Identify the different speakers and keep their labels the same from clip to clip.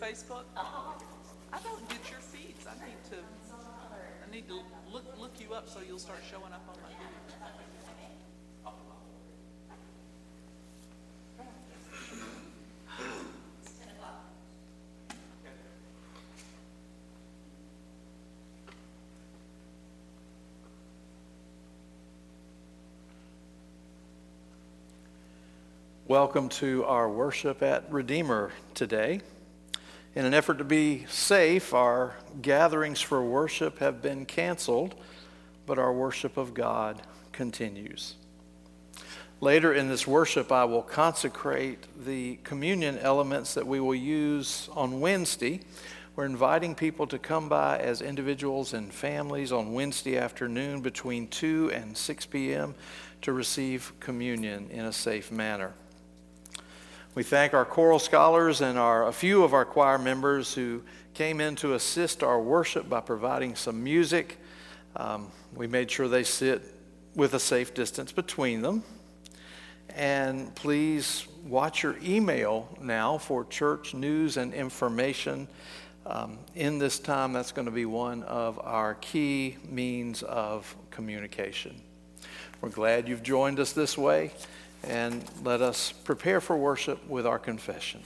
Speaker 1: Facebook? I don't get your feeds. I need to look you up so you'll start showing up on my feed.
Speaker 2: Welcome to our worship at Redeemer today. In an effort to be safe, our gatherings for worship have been canceled, but our worship of God continues. Later in this worship, I will consecrate the communion elements that we will use on Wednesday. We're inviting people to come by as individuals and families on Wednesday afternoon between 2 and 6 p.m. to receive communion in a safe manner. We thank our choral scholars and a few of our choir members who came in to assist our worship by providing some music. We made sure they sit with a safe distance between them. And please watch your email now for church news and information. In this time, that's going to be one of our key means of communication. We're glad you've joined us this way. And let us prepare for worship with our confession.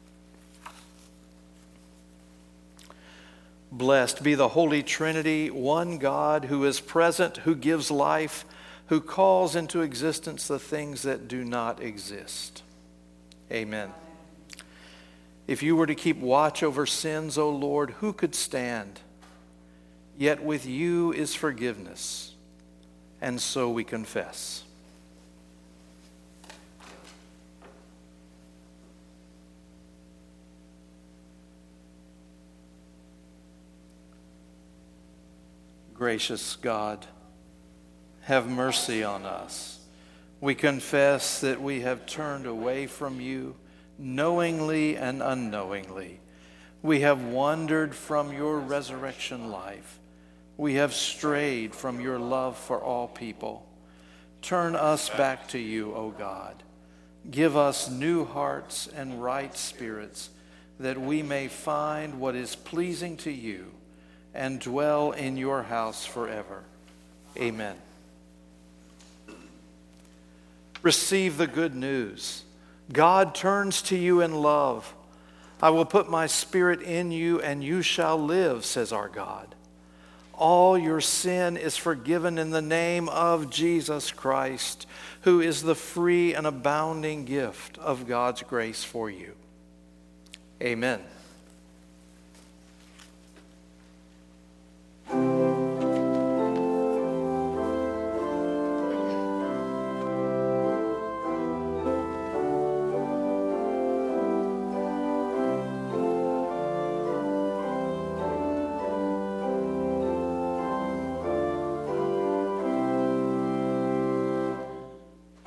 Speaker 2: Blessed be the Holy Trinity, one God who is present, who gives life, who calls into existence the things that do not exist. Amen. If you were to keep watch over sins, O Lord, who could stand? Yet with you is forgiveness, and so we confess. Gracious God, have mercy on us. We confess that we have turned away from you knowingly and unknowingly. We have wandered from your resurrection life. We have strayed from your love for all people. Turn us back to you, O God. Give us new hearts and right spirits, that we may find what is pleasing to you and dwell in your house forever. Amen. Receive the good news. God turns to you in love. I will put my spirit in you, and you shall live, says our God. All your sin is forgiven in the name of Jesus Christ, who is the free and abounding gift of God's grace for you. Amen.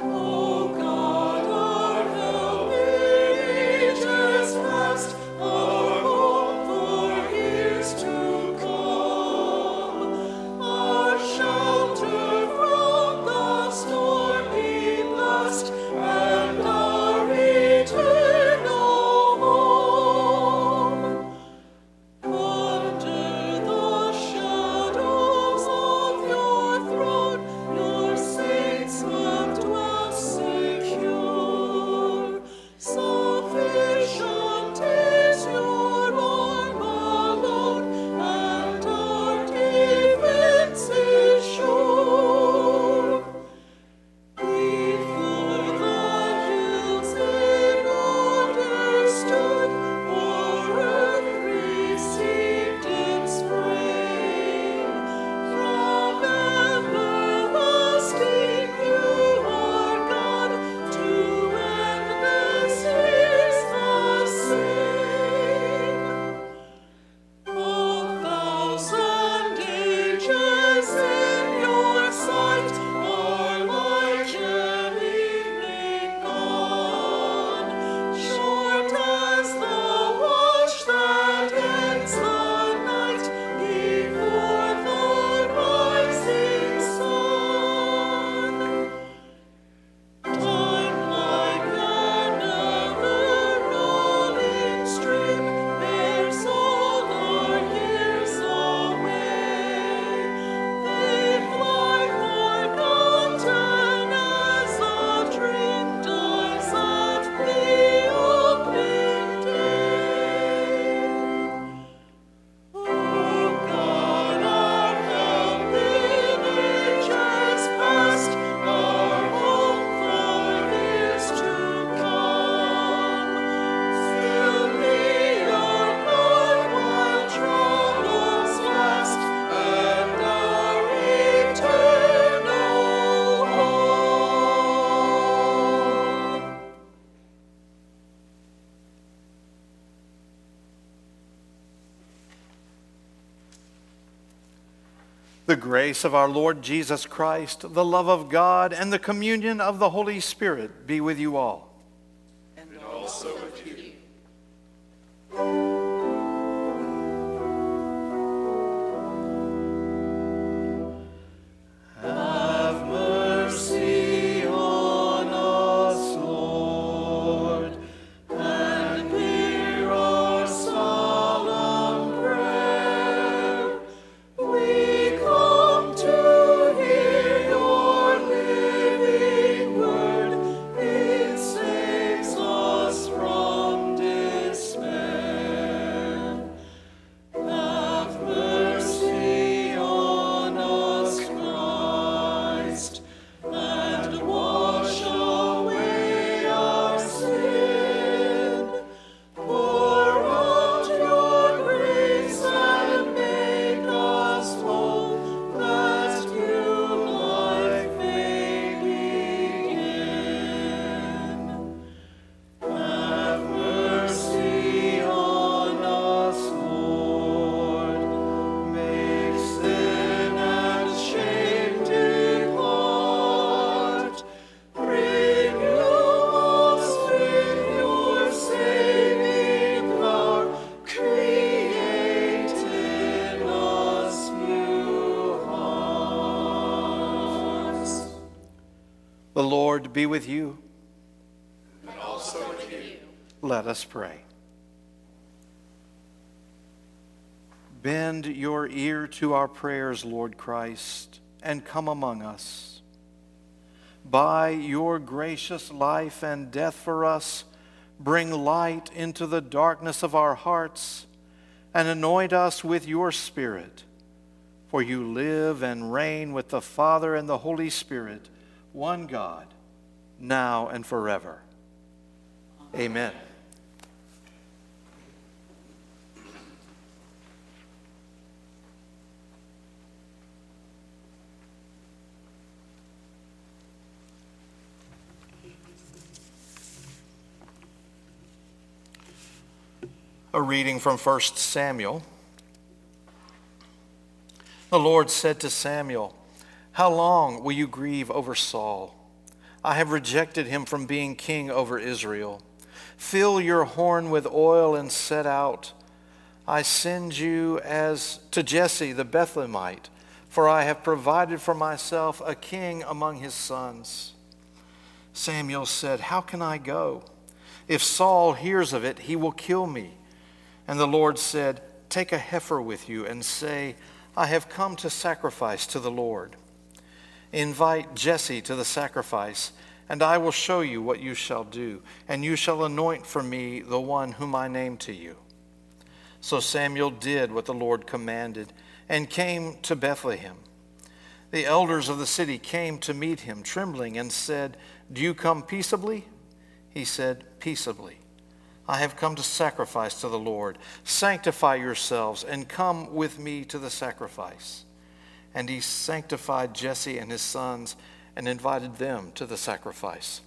Speaker 3: O God, our help in ages past,
Speaker 2: The grace of our Lord Jesus Christ, the love of God, and the communion of the Holy Spirit be with you all.
Speaker 1: And also with you.
Speaker 2: Have mercy on us, Lord, and hear our solemn prayer. We come to hear your living word. It saves us from despair. Have mercy on us, Christ, and wash away our sin. Pour out your grace and make us whole, that new life may begin. Have mercy on us, Lord. Make sin and shame depart. Renew us with your saving power. Create in us new hearts. The Lord be with you.
Speaker 1: And also with you.
Speaker 2: Let us pray. Bend your ear to our prayers, Lord Christ, and come among us. By your gracious life and death for us, bring light into the darkness of our hearts and anoint us with your Spirit. For you live and reign with the Father and the Holy Spirit, one God, now and forever. Amen. A reading from 1 Samuel. The Lord said to Samuel, "How long will you grieve over Saul? I have rejected him from being king over Israel. Fill your horn with oil and set out. I send you as to Jesse the Bethlehemite, for I have provided for myself a king among his sons." Samuel said, "How can I go? If Saul hears of it, he will kill me." And the Lord said, "Take a heifer with you and say, 'I have come to sacrifice to the Lord.' Invite Jesse to the sacrifice, and I will show you what you shall do, and you shall anoint for me the one whom I name to you." So Samuel did what the Lord commanded and came to Bethlehem. The elders of the city came to meet him, trembling, and said, "Do you come peaceably?" He said, "Peaceably. I have come to sacrifice to the Lord. Sanctify yourselves and come with me to the sacrifice." And he sanctified Jesse and his sons and invited them to the sacrifice.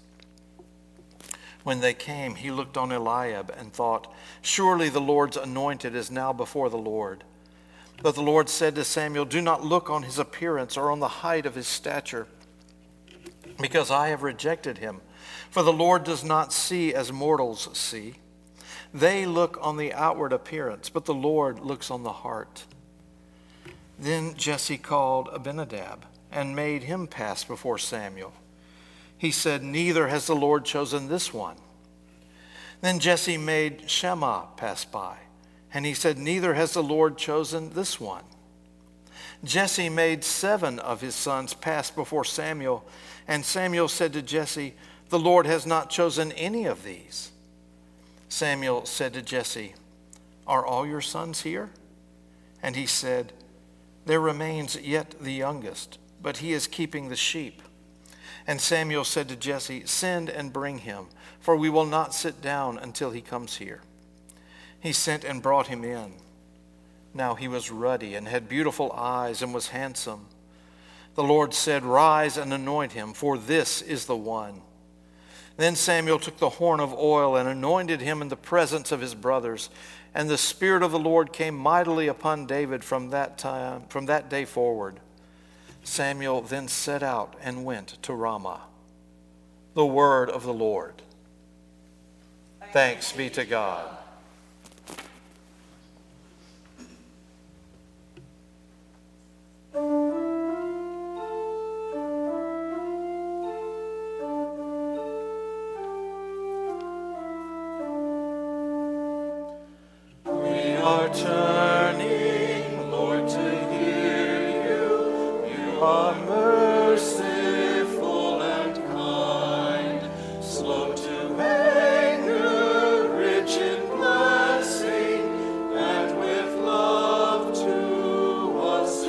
Speaker 2: When they came, he looked on Eliab and thought, "Surely the Lord's anointed is now before the Lord." But the Lord said to Samuel, "Do not look on his appearance or on the height of his stature, because I have rejected him. For the Lord does not see as mortals see. They look on the outward appearance, but the Lord looks on the heart." Then Jesse called Abinadab and made him pass before Samuel. He said, "Neither has the Lord chosen this one." Then Jesse made Shammah pass by, and he said, "Neither has the Lord chosen this one." Jesse made 7 of his sons pass before Samuel, and Samuel said to Jesse, "The Lord has not chosen any of these." Samuel said to Jesse, "Are all your sons here?" And he said, "There remains yet the youngest, but he is keeping the sheep." And Samuel said to Jesse, "Send and bring him, for we will not sit down until he comes here." He sent and brought him in. Now he was ruddy and had beautiful eyes and was handsome. The Lord said, "Rise and anoint him, for this is the one." Then Samuel took the horn of oil and anointed him in the presence of his brothers. And the Spirit of the Lord came mightily upon David from that day forward. Samuel then set out and went to Ramah. The word of the Lord. Thanks be to God. We are turning, Lord, to hear you. You are merciful and kind, slow to anger, rich in blessing, and with love to us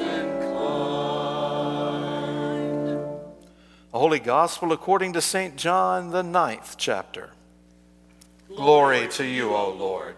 Speaker 2: inclined. The Holy Gospel according to St. John, the 9th chapter. Glory to you, O Lord.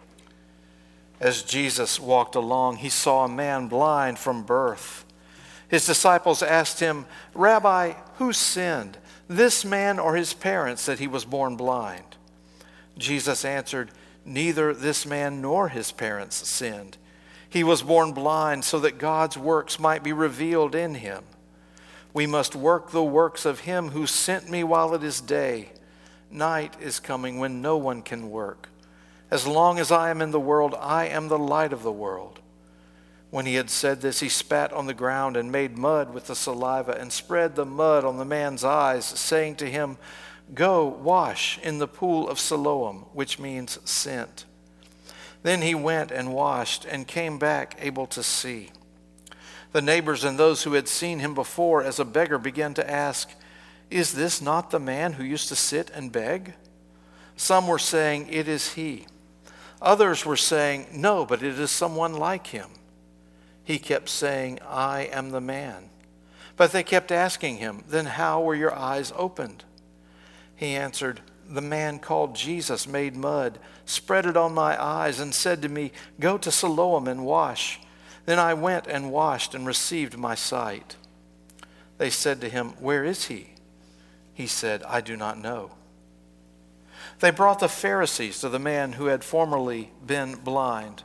Speaker 2: As Jesus walked along, he saw a man blind from birth. His disciples asked him, "Rabbi, who sinned, this man or his parents, that he was born blind?" Jesus answered, "Neither this man nor his parents sinned. He was born blind so that God's works might be revealed in him. We must work the works of him who sent me while it is day. Night is coming when no one can work. As long as I am in the world, I am the light of the world." When he had said this, he spat on the ground and made mud with the saliva and spread the mud on the man's eyes, saying to him, "Go wash in the pool of Siloam," which means sent. Then he went and washed and came back able to see. The neighbors and those who had seen him before as a beggar began to ask, "Is this not the man who used to sit and beg?" Some were saying, "It is he." Others were saying, "No, but it is someone like him." He kept saying, "I am the man." But they kept asking him, "Then how were your eyes opened?" He answered, "The man called Jesus made mud, spread it on my eyes, and said to me, 'Go to Siloam and wash.' Then I went and washed and received my sight." They said to him, "Where is he?" He said, "I do not know." They brought the Pharisees to the man who had formerly been blind.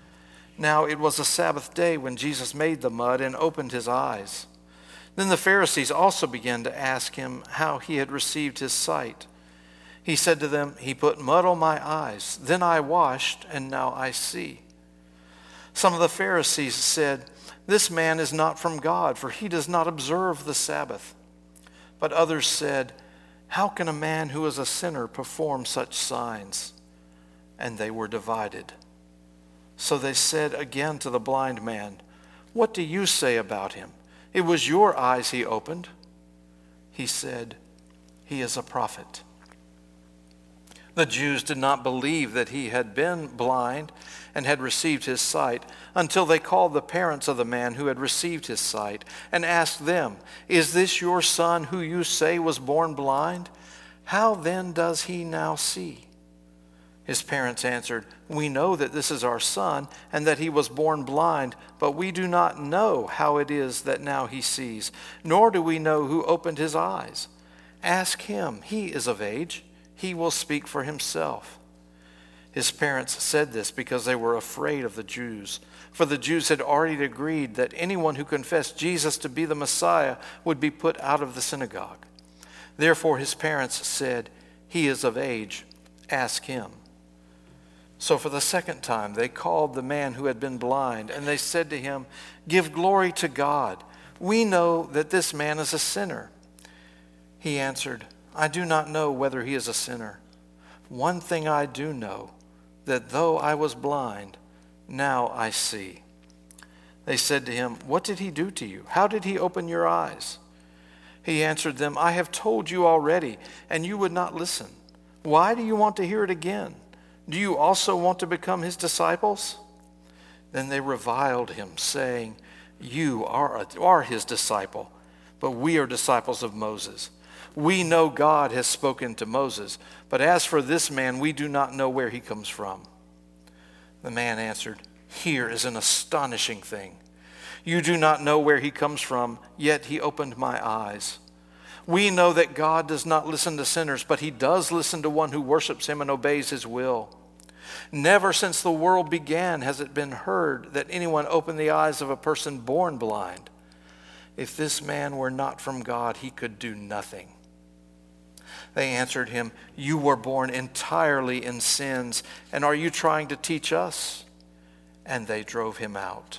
Speaker 2: Now it was a Sabbath day when Jesus made the mud and opened his eyes. Then the Pharisees also began to ask him how he had received his sight. He said to them, "He put mud on my eyes. Then I washed, and now I see." Some of the Pharisees said, "This man is not from God, for he does not observe the Sabbath." But others said, "How can a man who is a sinner perform such signs?" And they were divided. So they said again to the blind man, "What do you say about him? It was your eyes he opened." He said, "He is a prophet." The Jews did not believe that he had been blind and had received his sight until they called the parents of the man who had received his sight and asked them, "Is this your son who you say was born blind? How then does he now see?" His parents answered, "We know that this is our son and that he was born blind, but we do not know how it is that now he sees, nor do we know who opened his eyes. Ask him, he is of age. He will speak for himself." His parents said this because they were afraid of the Jews, for the Jews had already agreed that anyone who confessed Jesus to be the Messiah would be put out of the synagogue. Therefore his parents said, "He is of age. Ask him." So for the second time they called the man who had been blind, and they said to him, "Give glory to God. We know that this man is a sinner." He answered, "I do not know whether he is a sinner. One thing I do know, that though I was blind, now I see." They said to him, "What did he do to you? How did he open your eyes?" He answered them, "I have told you already, and you would not listen. Why do you want to hear it again? Do you also want to become his disciples?" Then they reviled him, saying, "You are his disciple, but we are disciples of Moses. We know God has spoken to Moses, but as for this man, we do not know where he comes from." The man answered, "Here is an astonishing thing. You do not know where he comes from, yet he opened my eyes. We know that God does not listen to sinners, but he does listen to one who worships him and obeys his will. Never since the world began has it been heard that anyone opened the eyes of a person born blind. If this man were not from God, he could do nothing." They answered him, "You were born entirely in sins, and are you trying to teach us?" And they drove him out.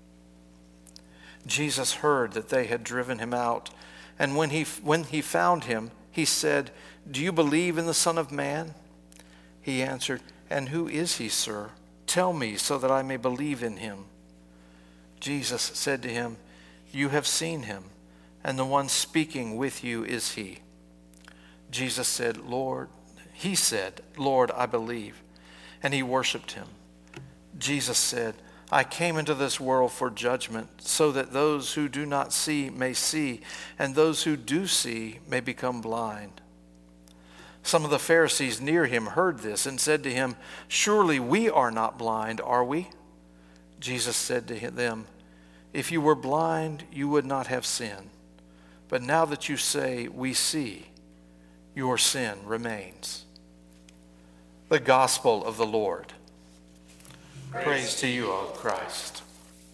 Speaker 2: Jesus heard that they had driven him out, and when he found him, he said, "Do you believe in the Son of Man?" He answered, "And who is he, sir? Tell me so that I may believe in him." Jesus said to him, "You have seen him, and the one speaking with you is he." Jesus said, "Lord," he said, "Lord, I believe." And he worshiped him. Jesus said, "I came into this world for judgment, so that those who do not see may see, and those who do see may become blind." Some of the Pharisees near him heard this and said to him, "Surely we are not blind, are we?" Jesus said to them, "If you were blind, you would not have sin. But now that you say, 'We see,' your sin remains." The Gospel of the Lord. Praise to you, O Christ.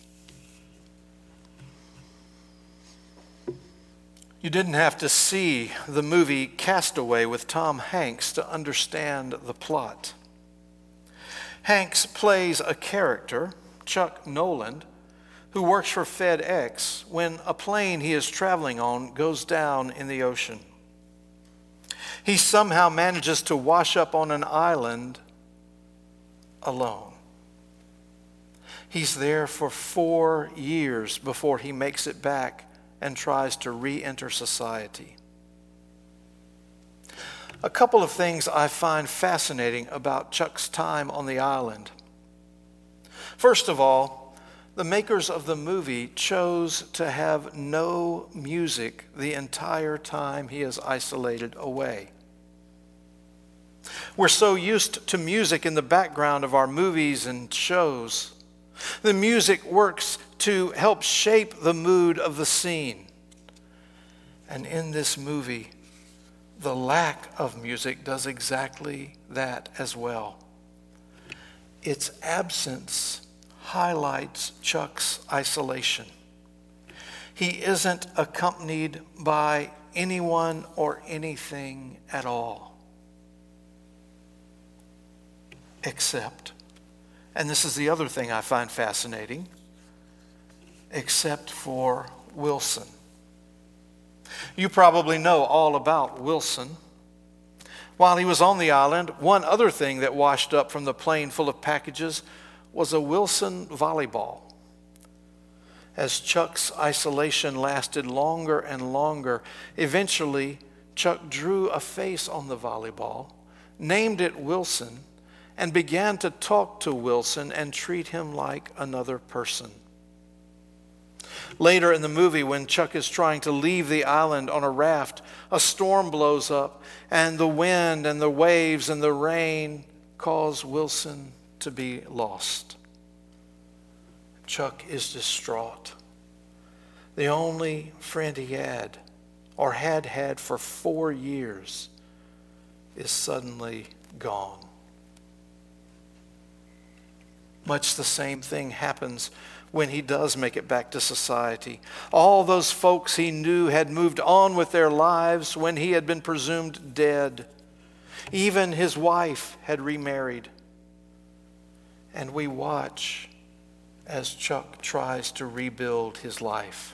Speaker 2: You didn't have to see the movie Castaway with Tom Hanks to understand the plot. Hanks plays a character, Chuck Noland, who works for FedEx when a plane he is traveling on goes down in the ocean. He somehow manages to wash up on an island alone. He's there for 4 years before he makes it back and tries to re-enter society. A couple of things I find fascinating about Chuck's time on the island. First of all, the makers of the movie chose to have no music the entire time he is isolated away. We're so used to music in the background of our movies and shows. The music works to help shape the mood of the scene. And in this movie, the lack of music does exactly that as well. Its absence highlights Chuck's isolation. He isn't accompanied by anyone or anything at all. Except, and this is the other thing I find fascinating, except for Wilson. You probably know all about Wilson. While he was on the island, one other thing that washed up from the plane full of packages was a Wilson volleyball. As Chuck's isolation lasted longer and longer, eventually Chuck drew a face on the volleyball, named it Wilson, and began to talk to Wilson and treat him like another person. Later in the movie, when Chuck is trying to leave the island on a raft, a storm blows up, and the wind and the waves and the rain cause Wilson to be lost. Chuck is distraught. The only friend he had, or had had for 4 years, is suddenly gone. Much the same thing happens when he does make it back to society. All those folks he knew had moved on with their lives when he had been presumed dead. Even his wife had remarried. And we watch as Chuck tries to rebuild his life.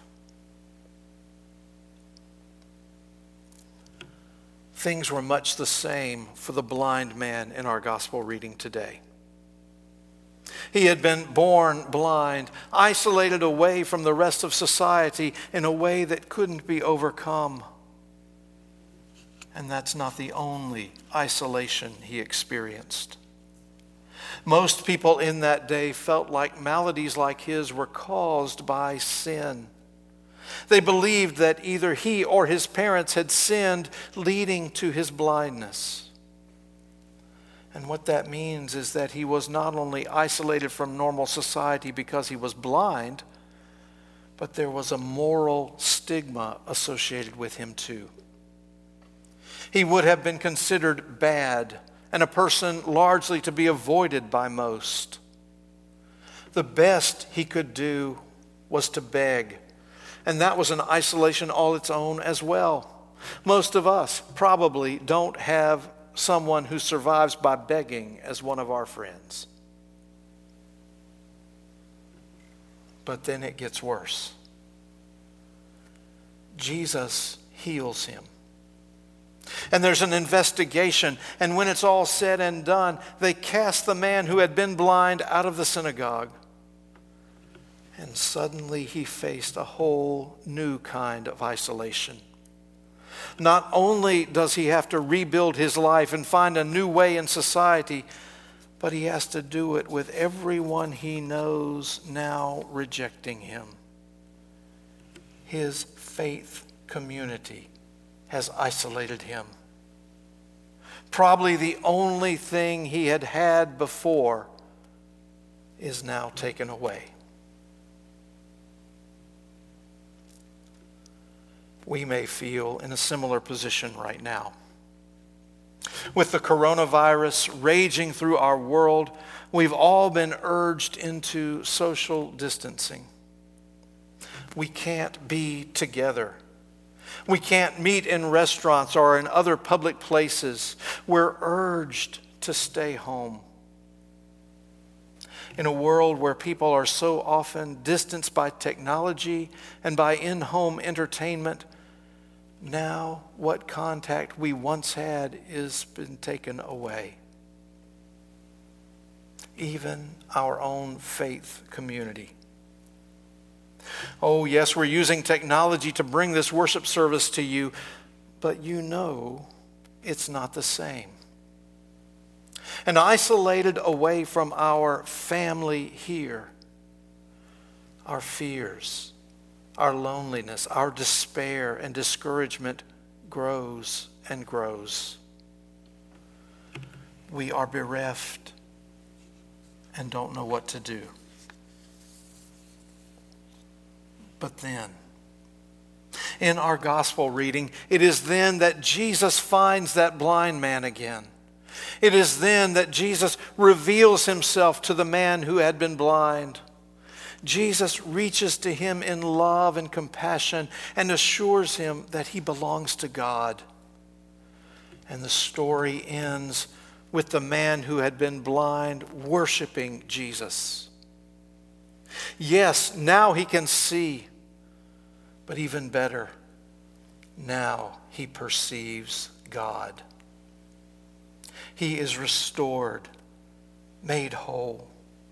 Speaker 2: Things were much the same for the blind man in our gospel reading today. He had been born blind, isolated away from the rest of society in a way that couldn't be overcome. And that's not the only isolation he experienced. Most people in that day felt like maladies like his were caused by sin. They believed that either he or his parents had sinned, leading to his blindness. And what that means is that he was not only isolated from normal society because he was blind, but there was a moral stigma associated with him too. He would have been considered bad and a person largely to be avoided by most. The best he could do was to beg, And that was an isolation all its own as well. Most of us probably don't have someone who survives by begging as one of our friends. But then it gets worse. Jesus heals him. And there's an investigation, and when it's all said and done, they cast the man who had been blind out of the synagogue. And suddenly he faced a whole new kind of isolation. Not only does he have to rebuild his life and find a new way in society, but he has to do it with everyone he knows now rejecting him. His faith community has isolated him. Probably the only thing he had had before is now taken away. We may feel in a similar position right now. With the coronavirus raging through our world, we've all been urged into social distancing. We can't be together. We can't meet in restaurants or in other public places. We're urged to stay home. In a world where people are so often distanced by technology and by in-home entertainment, now what contact we once had has been taken away. Even our own faith community. Oh, yes, we're using technology to bring this worship service to you, but you know it's not the same. And isolated away from our family here, our fears, our loneliness, our despair and discouragement grows and grows. We are bereft and don't know what to do. But then, in our gospel reading, it is then that Jesus finds that blind man again. It is then that Jesus reveals himself to the man who had been blind. Jesus reaches to him in love and compassion and assures him that he belongs to God. And the story ends with the man who had been blind worshiping Jesus. Yes, now he can see, but even better, now he perceives God. He is restored, made whole.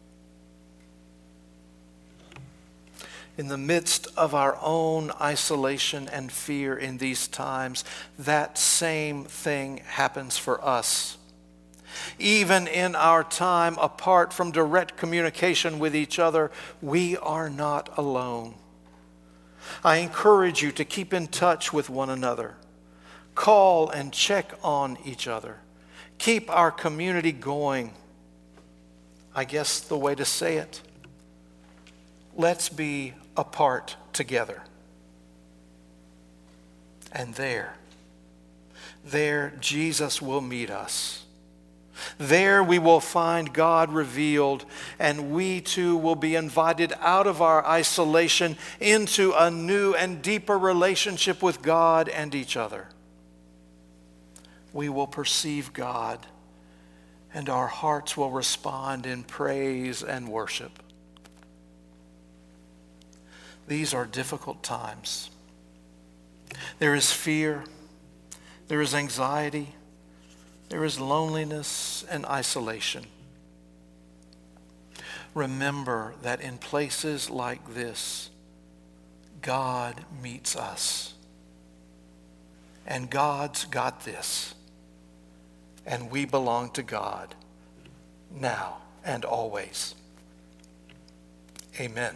Speaker 2: In the midst of our own isolation and fear in these times, that same thing happens for us. Even in our time apart from direct communication with each other, we are not alone. I encourage you to keep in touch with one another. Call and check on each other. Keep our community going. I guess the way to say it, let's be apart together. And there Jesus will meet us. There we will find God revealed, and we too will be invited out of our isolation into a new and deeper relationship with God and each other. We will perceive God, and our hearts will respond in praise and worship. These are difficult times. There is fear, there is anxiety, there is loneliness and isolation. Remember that in places like this, God meets us. And God's got this. And we belong to God now and always. Amen.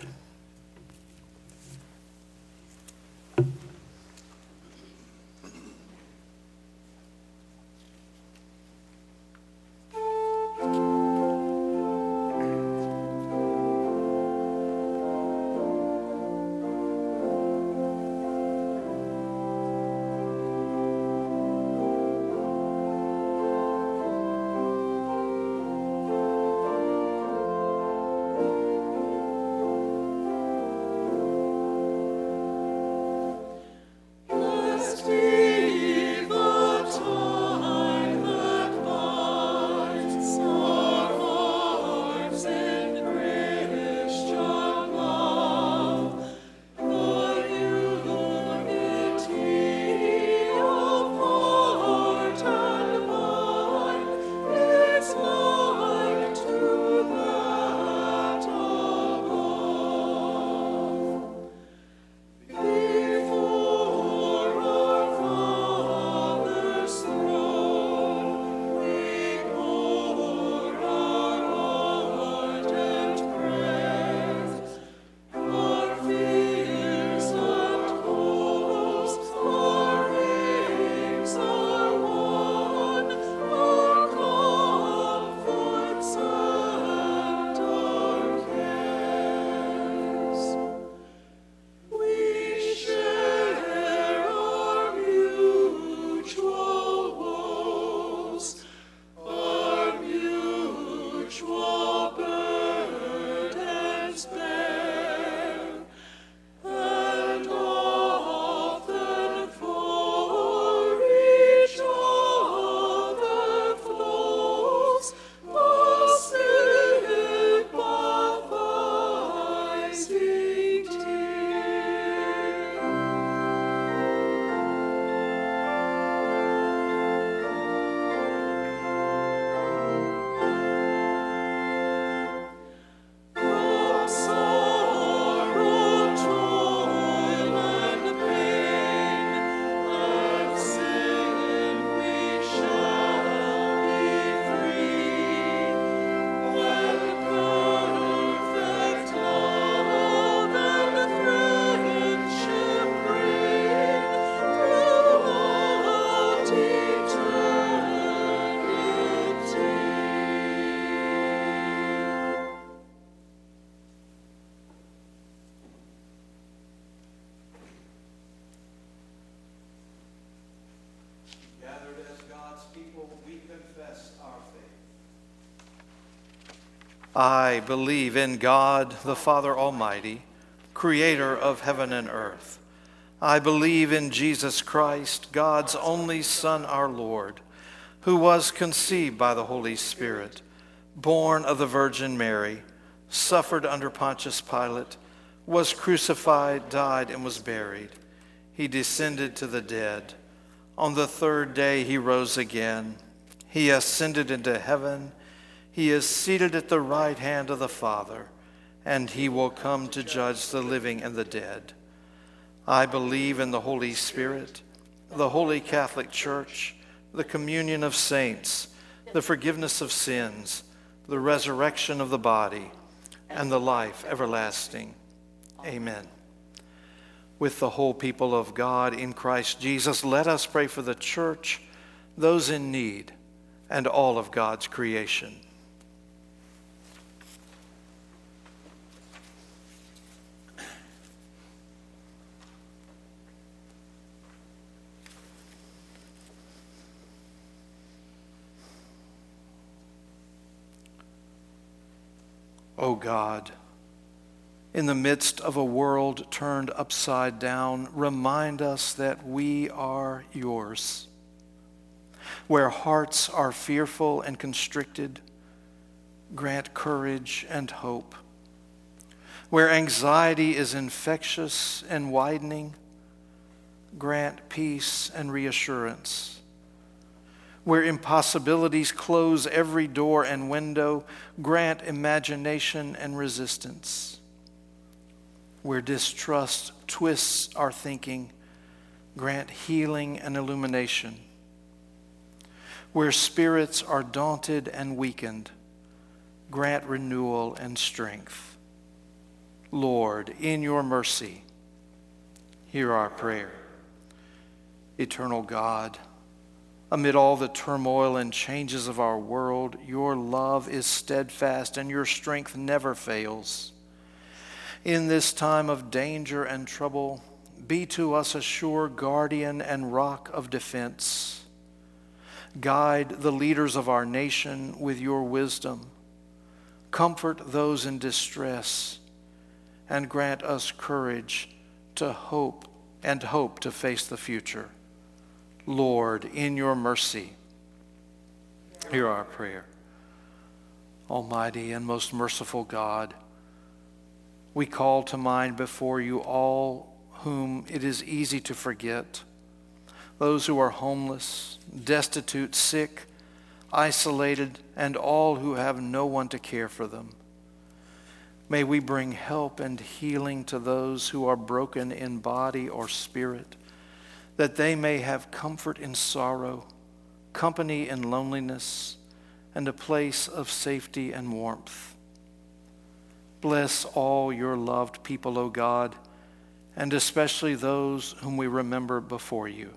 Speaker 2: I believe in God, the Father Almighty, creator of heaven and earth. I believe in Jesus Christ, God's only Son, our Lord, who was conceived by the Holy Spirit, born of the Virgin Mary, suffered under Pontius Pilate, was crucified, died, and was buried. He descended to the dead. On the third day he rose again. He ascended into heaven. He is seated at the right hand of the Father, and he will come to judge the living and the dead. I believe in the Holy Spirit, the Holy Catholic Church, the communion of saints, the forgiveness of sins, the resurrection of the body, and the life everlasting. Amen. With the whole people of God in Christ Jesus, let us pray for the church, those in need, and all of God's creation. O God, in the midst of a world turned upside down, remind us that we are yours. Where hearts are fearful and constricted, grant courage and hope. Where anxiety is infectious and widening, grant peace and reassurance. Where impossibilities close every door and window, grant imagination and resistance. Where distrust twists our thinking, grant healing and illumination. Where spirits are daunted and weakened, grant renewal and strength. Lord, in your mercy, hear our prayer. Eternal God, amid all the turmoil and changes of our world, your love is steadfast and your strength never fails. In this time of danger and trouble, be to us a sure guardian and rock of defense. Guide the leaders of our nation with your wisdom. Comfort those in distress, and grant us courage to hope to face the future. Lord, in your mercy, hear our prayer. Almighty and most merciful God, we call to mind before you all whom it is easy to forget, those who are homeless, destitute, sick, isolated, and all who have no one to care for them. May we bring help and healing to those who are broken in body or spirit, that they may have comfort in sorrow, company in loneliness, and a place of safety and warmth. Bless all your loved people, O God, and especially those whom we remember before you.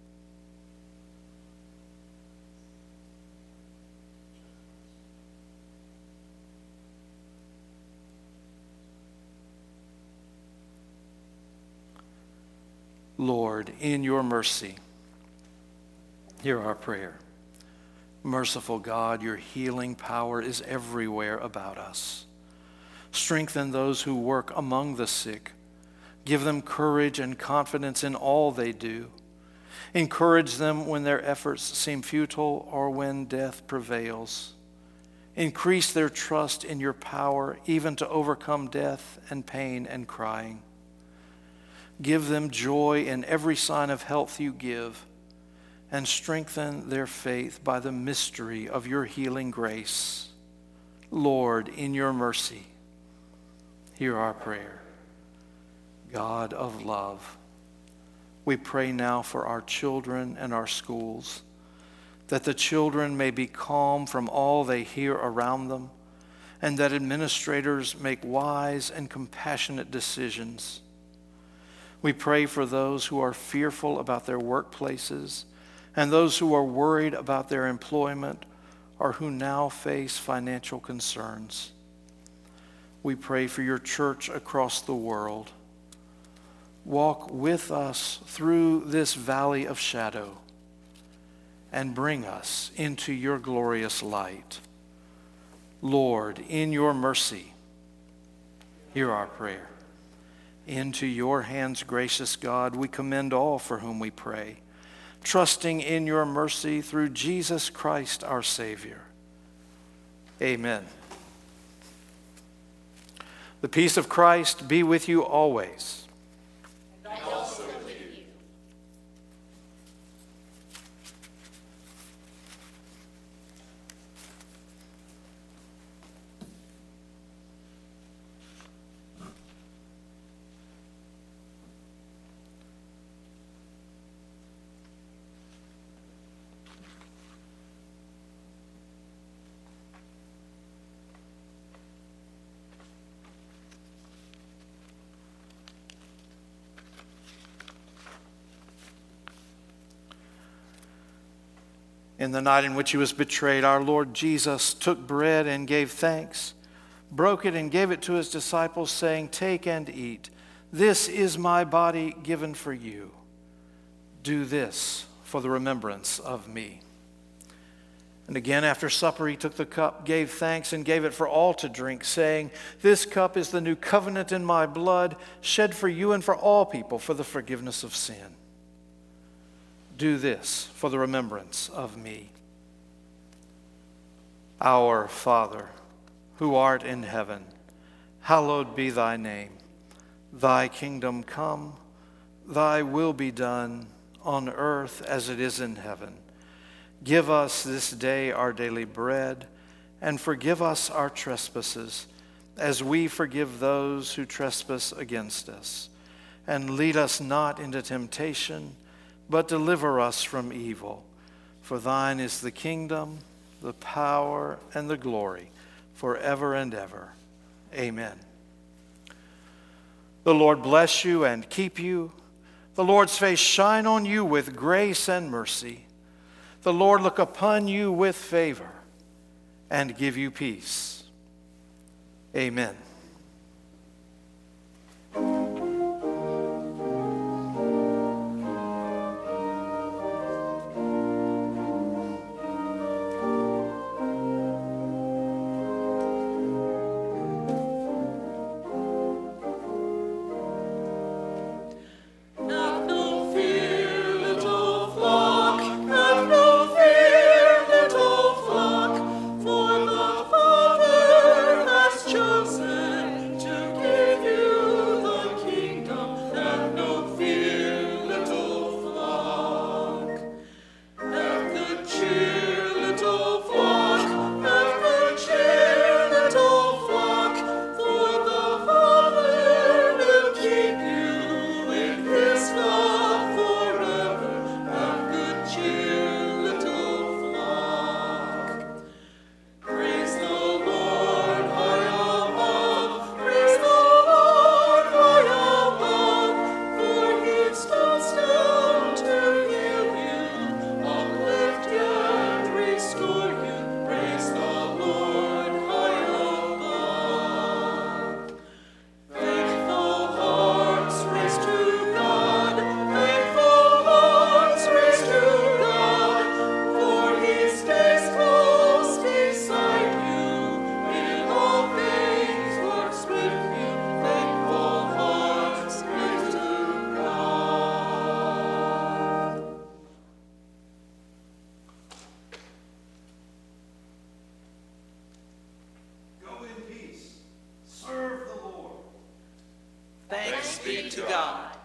Speaker 2: Lord, in your mercy, hear our prayer. Merciful God, your healing power is everywhere about us. Strengthen those who work among the sick. Give them courage and confidence in all they do. Encourage them when their efforts seem futile or when death prevails. Increase their trust in your power, even to overcome death and pain and crying. Give them joy in every sign of health you give, and strengthen their faith by the mystery of your healing grace. Lord, in your mercy, hear our prayer. God of love, we pray now for our children and our schools, that the children may be calm from all they hear around them, and that administrators make wise and compassionate decisions. We pray for those who are fearful about their workplaces and those who are worried about their employment or who now face financial concerns. We pray for your church across the world. Walk with us through this valley of shadow and bring us into your glorious light. Lord, in your mercy, hear our prayer. Into your hands, gracious God, we commend all for whom we pray, trusting in your mercy through Jesus Christ our Savior. Amen. The peace of Christ be with you always.
Speaker 3: And also with you.
Speaker 2: In the night in which he was betrayed, our Lord Jesus took bread and gave thanks, broke it and gave it to his disciples, saying, "Take and eat. This is my body given for you. Do this for the remembrance of me." And again after supper he took the cup, gave thanks, and gave it for all to drink, saying, "This cup is the new covenant in my blood, shed for you and for all people for the forgiveness of sin. Do this for the remembrance of me." Our Father, who art in heaven, hallowed be thy name. Thy kingdom come, thy will be done on earth as it is in heaven. Give us this day our daily bread, and forgive us our trespasses, as we forgive those who trespass against us. And lead us not into temptation, but deliver us from evil. For thine is the kingdom, the power, and the glory, forever and ever. Amen. The Lord bless you and keep you. The Lord's face shine on you with grace and mercy. The Lord look upon you with favor and give you peace. Amen.
Speaker 1: Thanks be to God.